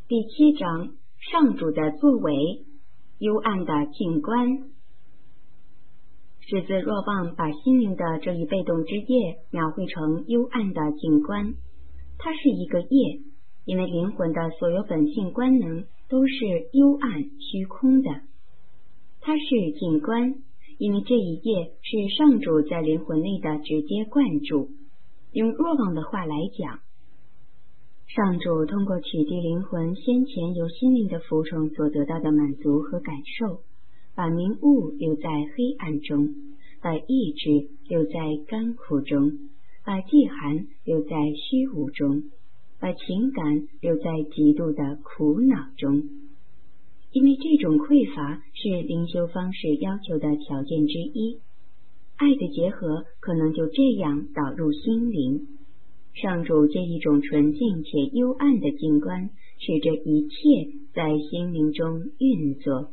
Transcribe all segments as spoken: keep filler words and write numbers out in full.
第七章，上主的作为，幽暗的景观。狮子若望把心灵的这一被动之夜描绘成幽暗的景观，它是一个夜，因为灵魂的所有本性官能都是幽暗虚空的。它是景观，因为这一夜是上主在灵魂内的直接灌注。用若望的话来讲，上主通过取缔灵魂先前由心灵的服从所得到的满足和感受，把明悟留在黑暗中，把意志留在干枯中，把饥寒留在虚无中，把情感留在极度的苦恼中。因为这种匮乏是灵修方式要求的条件之一，爱的结合可能就这样导入心灵。上主借一种纯净且幽暗的景观，使这一切在心灵中运作。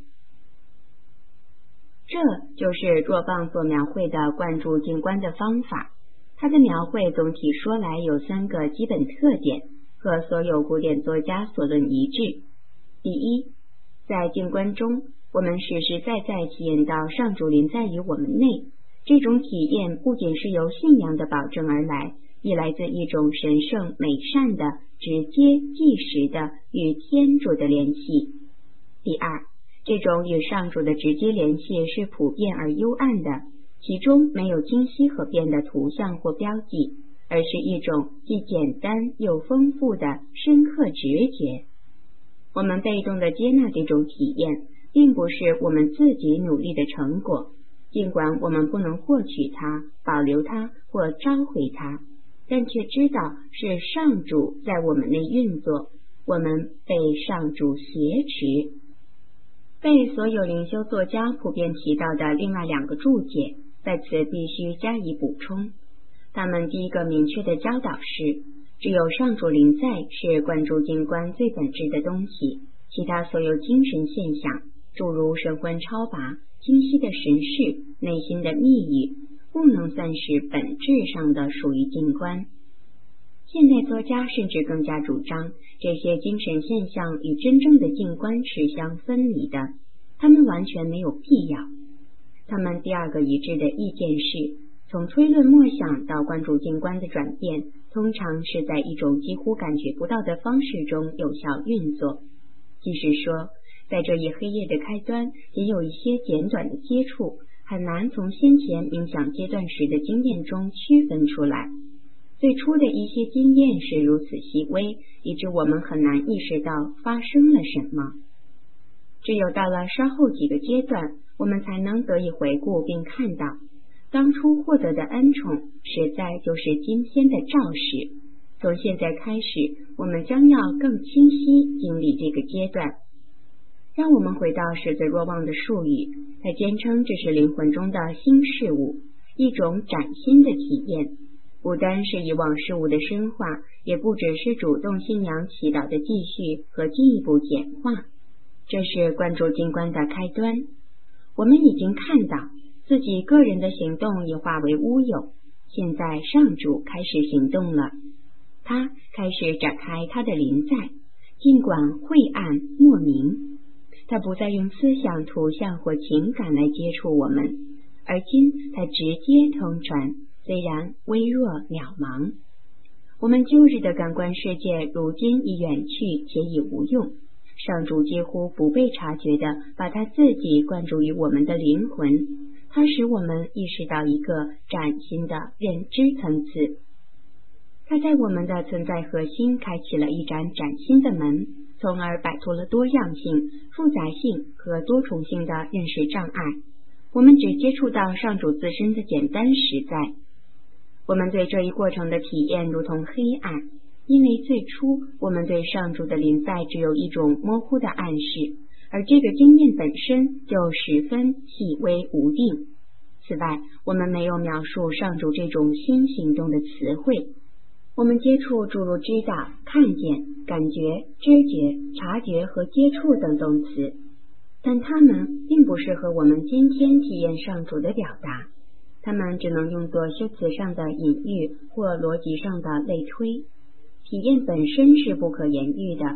这就是若望所描绘的灌注景观的方法。它的描绘总体说来有三个基本特点，和所有古典作家所论一致。第一，在景观中，我们实实在在体验到上主临在于我们内。这种体验不仅是由信仰的保证而来，亦来自一种神圣美善的直接即时的与天主的联系。第二，这种与上主的直接联系是普遍而幽暗的，其中没有清晰可辨的图像或标记，而是一种既简单又丰富的深刻直觉。我们被动地接纳这种体验，并不是我们自己努力的成果，尽管我们不能获取它、保留它或召回它，但却知道是上主在我们内运作，我们被上主挟持。被所有灵修作家普遍提到的另外两个注解，在此必须加以补充。他们第一个明确的教导是，只有上主临在是灌注景观最本质的东西，其他所有精神现象，诸如神魂超拔、清晰的神视、内心的密语，不能算是本质上的属于景观。现代作家甚至更加主张，这些精神现象与真正的景观是相分离的，他们完全没有必要。他们第二个一致的意见是，从推论默想到关注景观的转变，通常是在一种几乎感觉不到的方式中有效运作。即是说，在这一黑夜的开端，仅有一些简短的接触，很难从先前冥想阶段时的经验中区分出来。最初的一些经验是如此细微，以致我们很难意识到发生了什么。只有到了稍后几个阶段，我们才能得以回顾并看到，当初获得的恩宠实在就是今天的肇始。从现在开始，我们将要更清晰经历这个阶段。让我们回到狮子若望的术语，他坚称这是灵魂中的新事物，一种崭新的体验，不单是以往事物的深化，也不只是主动信仰祈祷的继续和进一步简化。这是灌注景观的开端。我们已经看到自己个人的行动已化为乌有，现在上主开始行动了，他开始展开他的临在，尽管晦暗莫名，他不再用思想、图像或情感来接触我们，而今他直接通传，虽然微弱渺茫。我们旧日的感官世界如今已远去且已无用，上主几乎不被察觉地把他自己灌注于我们的灵魂，它使我们意识到一个崭新的认知层次。它在我们的存在核心开启了一盏崭新的门，从而摆脱了多样性、复杂性和多重性的认识障碍。我们只接触到上主自身的简单实在。我们对这一过程的体验如同黑暗，因为最初我们对上主的临在只有一种模糊的暗示，而这个经验本身就十分细微无定。此外，我们没有描述上主这种新行动的词汇。我们接触诸如知道、看见、感觉、知觉、察觉和接触等动词，但它们并不适合我们今天体验上主的表达，它们只能用作修辞上的隐喻或逻辑上的类推。体验本身是不可言喻的，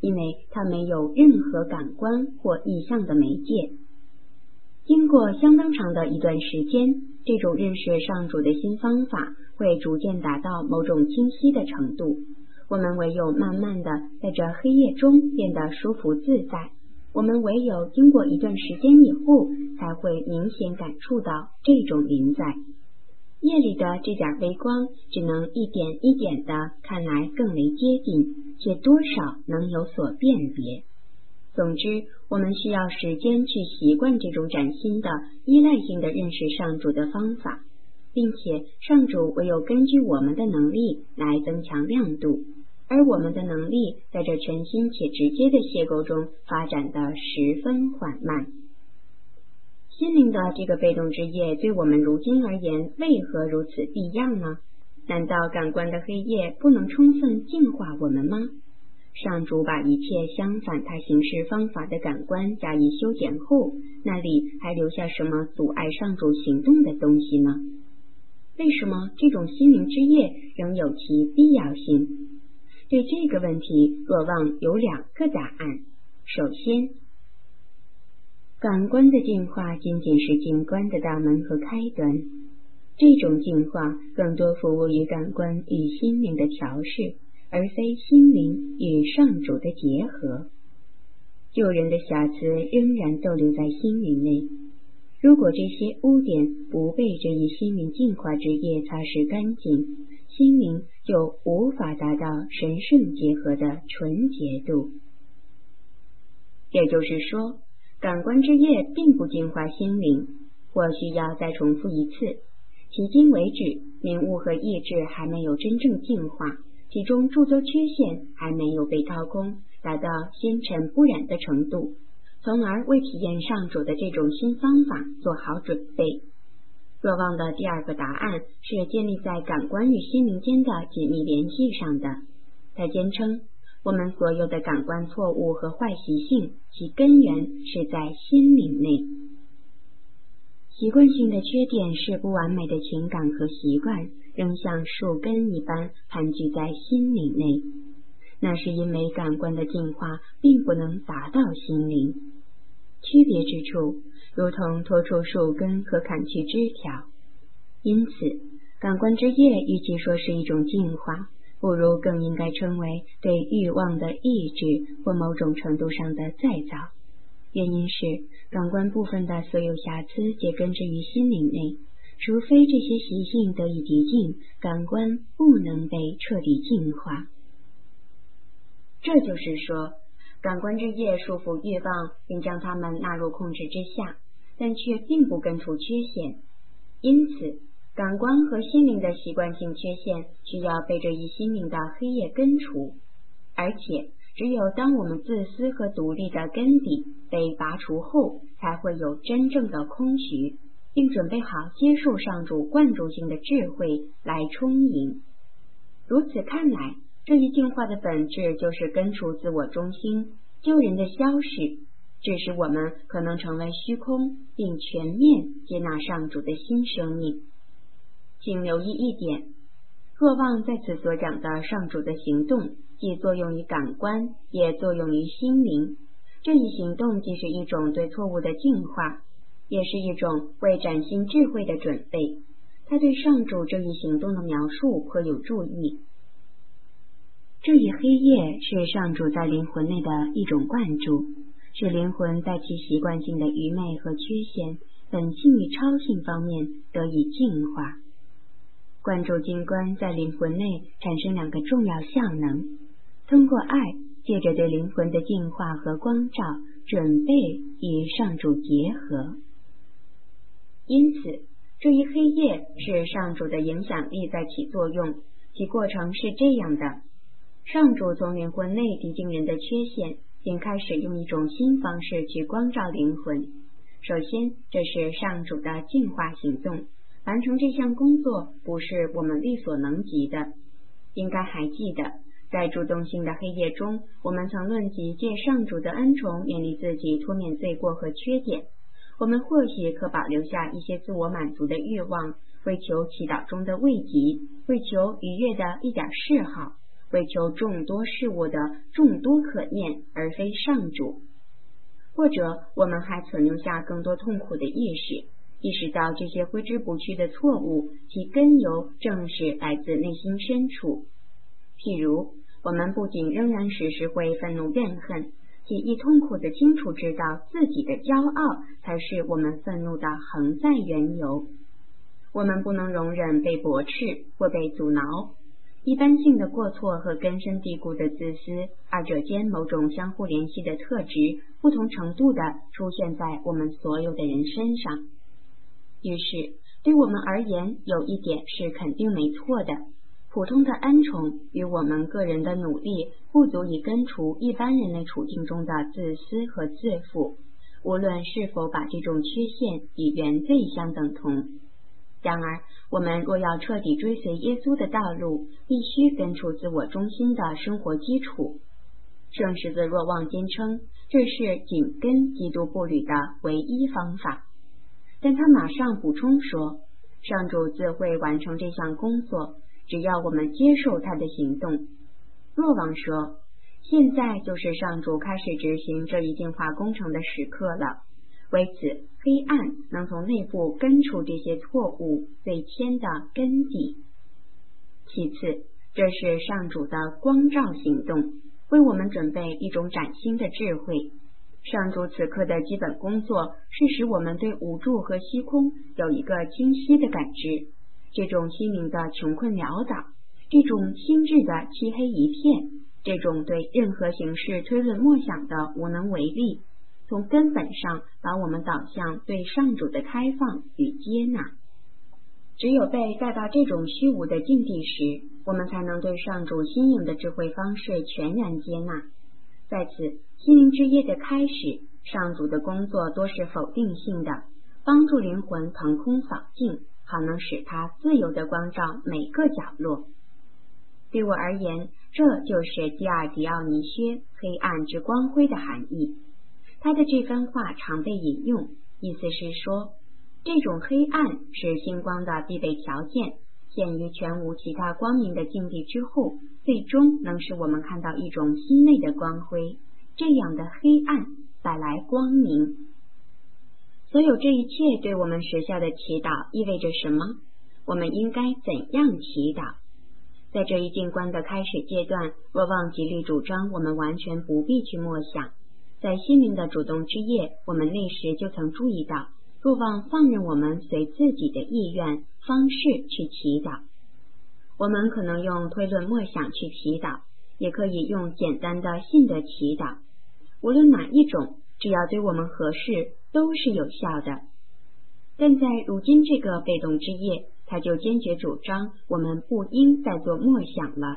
因为它没有任何感官或意象的媒介。经过相当长的一段时间，这种认识上主的新方法会逐渐达到某种清晰的程度。我们唯有慢慢的在这黑夜中变得舒服自在，我们唯有经过一段时间以后，才会明显感触到这种临在。夜里的这点微光只能一点一点的看来更为接近，却多少能有所辨别。总之，我们需要时间去习惯这种崭新的依赖性的认识上主的方法，并且上主唯有根据我们的能力来增强亮度，而我们的能力在这全新且直接的邂逅中发展得十分缓慢。心灵的这个被动之夜对我们如今而言为何如此必要呢？难道感官的黑夜不能充分净化我们吗？上主把一切相反他行事方法的感官加以修剪后，那里还留下什么阻碍上主行动的东西呢？为什么这种心灵之夜仍有其必要性？对这个问题，若望有两个答案。首先，感官的进化仅仅是进观的大门和开端，这种进化更多服务于感官与心灵的调试，而非心灵与上主的结合。旧人的瑕疵仍然逗留在心灵内，如果这些污点不被这一心灵净化之夜擦拭干净，心灵就无法达到神圣结合的纯洁度。也就是说，感官之夜并不净化心灵，或需要再重复一次。迄今为止，领悟和意志还没有真正净化，其中诸多缺陷还没有被掏空，达到纤尘不染的程度，从而为体验上主的这种新方法做好准备。若望的第二个答案是建立在感官与心灵间的紧密联系上的。他坚称，我们所有的感官错误和坏习性，其根源是在心灵内。习惯性的缺点是不完美的情感和习惯仍像树根一般盘踞在心灵内，那是因为感官的进化并不能达到心灵。区别之处如同拖出树根和砍去枝条，因此感官之夜与其说是一种进化，不如更应该称为对欲望的抑制或某种程度上的再造。原因是感官部分的所有瑕疵皆根植于心灵内，除非这些习性得以涤净，感官不能被彻底净化。这就是说，感官之夜束缚欲望并将它们纳入控制之下，但却并不根除缺陷。因此感官和心灵的习惯性缺陷需要被这一心灵的黑夜根除，而且只有当我们自私和独立的根底被拔除后，才会有真正的空虚，并准备好接受上主灌注性的智慧来充盈。如此看来，这一进化的本质就是根除自我中心，旧人的消逝，致使我们可能成为虚空，并全面接纳上主的新生命。请留意一点，若望在此所讲的上主的行动，既作用于感官，也作用于心灵。这一行动既是一种对错误的净化，也是一种为崭新智慧的准备。他对上主这一行动的描述颇有注意。这一黑夜是上主在灵魂内的一种灌注，使灵魂在其习惯性的愚昧和缺陷、本性与超性方面得以净化。灌注金观在灵魂内产生两个重要效能，通过爱，借着对灵魂的净化和光照，准备与上主结合。因此，这一黑夜是上主的影响力在起作用，其过程是这样的：上主从灵魂内涤净人的缺陷，并开始用一种新方式去光照灵魂。首先，这是上主的净化行动，完成这项工作不是我们力所能及的。应该还记得，在主动性的黑夜中，我们曾论及借上主的恩宠勉励自己脱免罪过和缺点。我们或许可保留下一些自我满足的欲望，为求祈祷中的慰藉，为求愉悦的一点嗜好， 为求众多事物的众多可念，而非上主。或者我们还存留下更多痛苦的意识，意识到这些挥之不去的错误，其根由正是来自内心深处。譬如，我们不仅仍然时时会愤怒怨恨，且亦痛苦地清楚知道自己的骄傲才是我们愤怒的恒在缘由。我们不能容忍被驳斥或被阻挠。一般性的过错和根深蒂固的自私，二者间某种相互联系的特质，不同程度地出现在我们所有的人身上。于是，对我们而言，有一点是肯定没错的：普通的恩宠与我们个人的努力，不足以根除一般人类处境中的自私和自负，无论是否把这种缺陷与原罪相等同。然而，我们若要彻底追随耶稣的道路，必须根除自我中心的生活基础。圣十字若望坚称，这是紧跟基督步履的唯一方法。但他马上补充说，上主自会完成这项工作，只要我们接受他的行动。若望说，现在就是上主开始执行这一进化工程的时刻了。为此，黑暗能从内部根除这些错误最谦的根底。其次，这是上主的光照行动，为我们准备一种崭新的智慧。上主此刻的基本工作是使我们对无助和虚空有一个清晰的感知，这种心灵的穷困潦倒，这种心智的漆黑一片，这种对任何形式推论默想的无能为力，从根本上把我们导向对上主的开放与接纳。只有被带到这种虚无的境地时，我们才能对上主新颖的智慧方式全然接纳。在此心灵之夜的开始，上主的工作多是否定性的，帮助灵魂腾空扫净，好能使它自由地光照每个角落。对我而言，这就是基尔迪奥尼薛黑暗之光辉的含义。他的这番话常被引用，意思是说，这种黑暗是星光的必备条件，陷于全无其他光明的境地之后，最终能使我们看到一种心内的光辉。这样的黑暗带来光明。所有这一切对我们时下的祈祷意味着什么？我们应该怎样祈祷？在这一静观的开始阶段，若望极力主张我们完全不必去默想。在心灵的主动之夜，我们那时就曾注意到，若望放任我们随自己的意愿方式去祈祷。我们可能用推论默想去祈祷，也可以用简单的信的祈祷。无论哪一种，只要对我们合适，都是有效的。但在如今这个被动之夜，他就坚决主张我们不应再做默想了。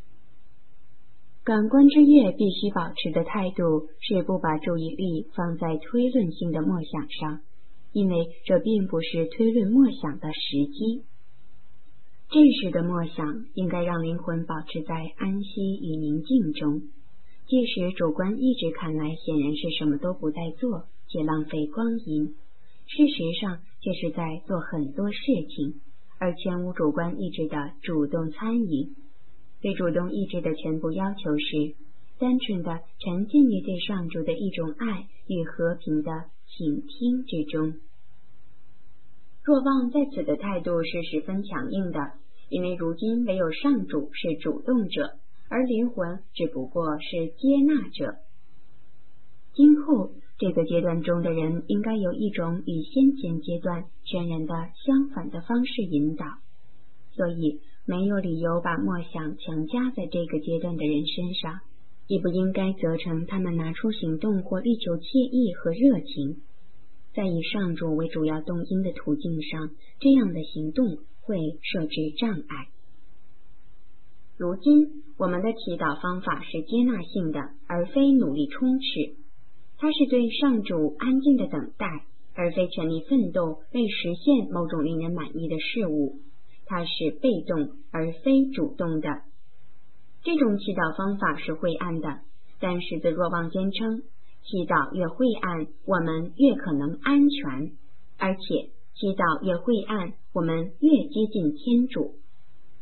感官之夜必须保持的态度是不把注意力放在推论性的默想上，因为这并不是推论默想的时机。这时的默想应该让灵魂保持在安息与宁静中，即使主观意志看来显然是什么都不在做，且浪费光阴，事实上却是在做很多事情，而全无主观意志的主动参与。对主动意志的全部要求是单纯的沉浸于对上主的一种爱与和平的倾听之中。若望在此的态度是十分强硬的，因为如今唯有上主是主动者，而灵魂只不过是接纳者。今后这个阶段中的人应该有一种与先前阶段全然的相反的方式引导，所以没有理由把默想强加在这个阶段的人身上，也不应该责成他们拿出行动或力求惬意和热情。在以上主为主要动因的途径上，这样的行动会设置障碍。如今我们的祈祷方法是接纳性的，而非努力冲刺。它是对上主安静的等待，而非全力奋斗为实现某种令人满意的事物。它是被动而非主动的。这种祈祷方法是晦暗的，但十字若望坚称，祈祷越晦暗，我们越可能安全，而且祈祷越晦暗，我们越接近天主。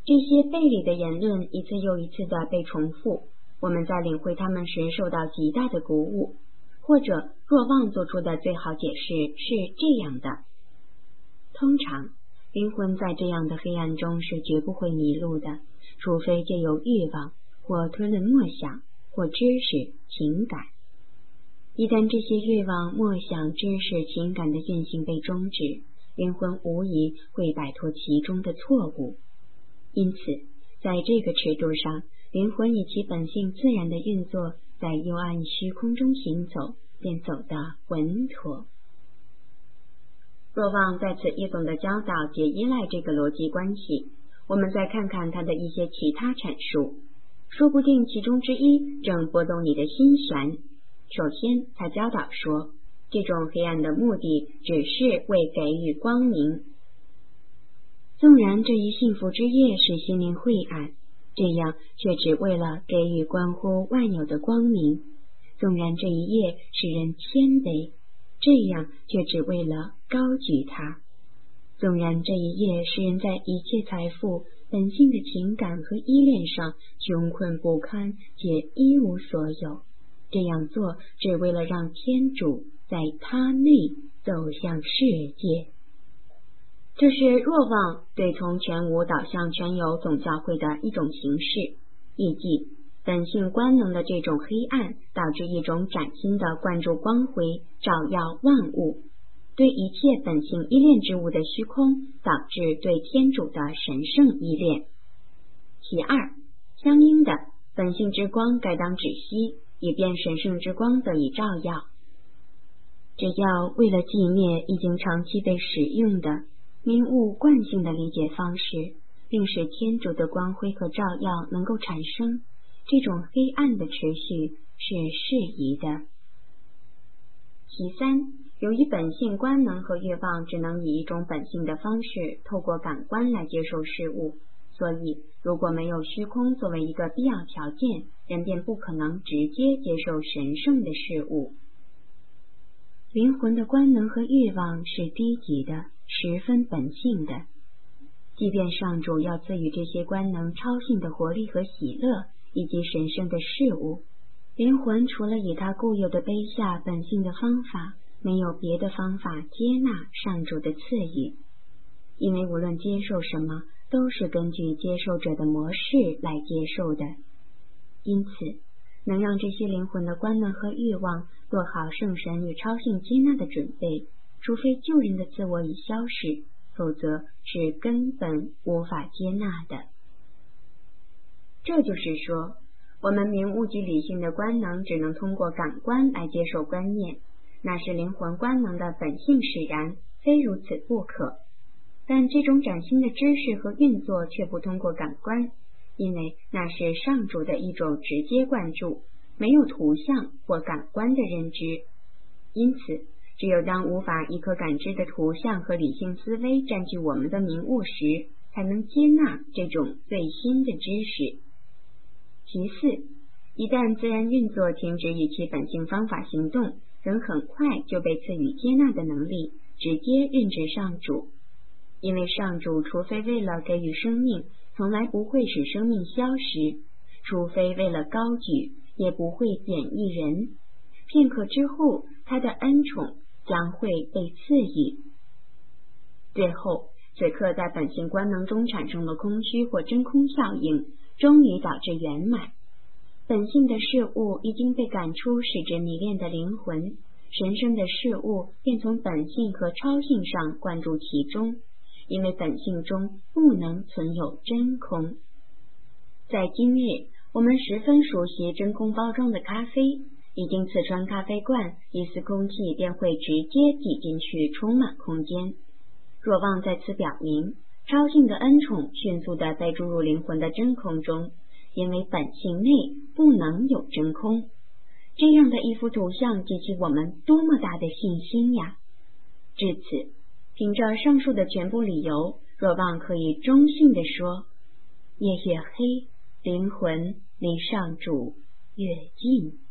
这些背离的言论一次又一次的被重复，我们在领会他们时受到极大的鼓舞。或者若望做出的最好解释是这样的：通常灵魂在这样的黑暗中是绝不会迷路的，除非借由欲望或推论默想或知识情感。一旦这些欲望默想知识情感的运行被终止，灵魂无疑会摆脱其中的错误。因此在这个尺度上，灵魂以其本性自然的运作，在幽暗虚空中行走，便走得稳妥。若望在此一总的教导皆依赖这个逻辑关系，我们再看看他的一些其他阐述，说不定其中之一正拨动你的心弦。首先，他教导说，这种黑暗的目的只是为给予光明。纵然这一幸福之夜使心灵晦暗，这样却只为了给予关乎万有的光明。纵然这一夜使人谦卑，这样却只为了高举它。纵然这一夜使人在一切财富、本性的情感和依恋上穷困不堪且一无所有，这样做只为了让天主在他内走向世界。这是若望对从全无导向全有总教会的一种形式，意即本性官能的这种黑暗导致一种崭新的灌注光辉，照耀万物，对一切本性依恋之物的虚空导致对天主的神圣依恋。其二，相应的，本性之光该当止息，以便神圣之光得以照耀。这要为了纪念已经长期被使用的民物惯性的理解方式，并使天主的光辉和照耀能够产生，这种黑暗的持续是适宜的。其三，由于本性官能和欲望只能以一种本性的方式透过感官来接受事物，所以如果没有虚空作为一个必要条件，人便不可能直接接受神圣的事物。灵魂的官能和欲望是低级的，十分本性的。即便上主要赐予这些官能超性的活力和喜乐以及神圣的事物，灵魂除了以他固有的卑下本性的方法，没有别的方法接纳上主的赐予，因为无论接受什么，都是根据接受者的模式来接受的。因此，能让这些灵魂的官能和欲望做好圣神与超性接纳的准备，除非旧人的自我已消失，否则是根本无法接纳的。这就是说，我们明物及理性的官能只能通过感官来接受观念，那是灵魂官能的本性使然，非如此不可。但这种崭新的知识和运作却不通过感官，因为那是上主的一种直接灌注，没有图像或感官的认知。因此，只有当无法一可感知的图像和理性思维占据我们的明悟时，才能接纳这种最新的知识。其次，一旦自然运作停止以其本性方法行动，人很快就被赐予接纳的能力，直接认知上主。因为上主除非为了给予生命，从来不会使生命消失，除非为了高举，也不会贬义人。片刻之后，他的恩宠将会被赐予。最后，此刻在本性官能中产生了空虚或真空效应，终于导致圆满。本性的事物已经被赶出使之迷恋的灵魂，神圣的事物便从本性和超性上灌注其中，因为本性中不能存有真空。在今日，我们十分熟悉真空包装的咖啡，已经刺穿咖啡罐，一丝空气便会直接挤进去，充满空间。若望在此表明，超性的恩宠迅速地被注入灵魂的真空中，因为本性内不能有真空。这样的一幅图像激起我们多么大的信心呀！至此，凭着上述的全部理由，若望可以中性地说，夜越黑，灵魂离上主越近。